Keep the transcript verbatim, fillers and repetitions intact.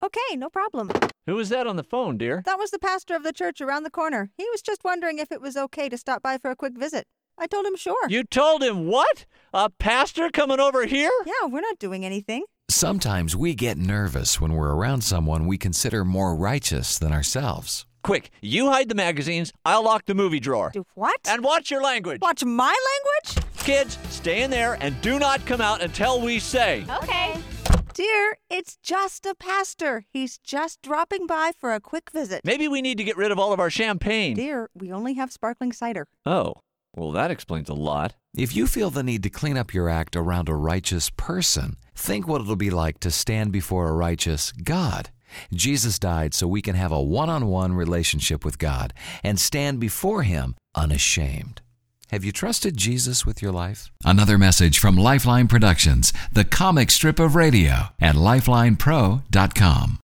Okay, no problem. Who was that on the phone, dear? That was the pastor of the church around the corner. He was just wondering if it was okay to stop by for a quick visit. I told him sure. You told him what? A pastor coming over here? Yeah, we're not doing anything. Sometimes we get nervous when we're around someone we consider more righteous than ourselves. Quick, you hide the magazines, I'll lock the movie drawer. Do what? And watch your language. Watch my language? Kids, stay in there and do not come out until we say. Okay. Dear, it's just a pastor. He's just dropping by for a quick visit. Maybe we need to get rid of all of our champagne. Dear, we only have sparkling cider. Oh, well, that explains a lot. If you feel the need to clean up your act around a righteous person, think what it'll be like to stand before a righteous God. Jesus died so we can have a one-on-one relationship with God and stand before Him unashamed. Have you trusted Jesus with your life? Another message from Lifeline Productions, the comic strip of radio, at lifeline pro dot com.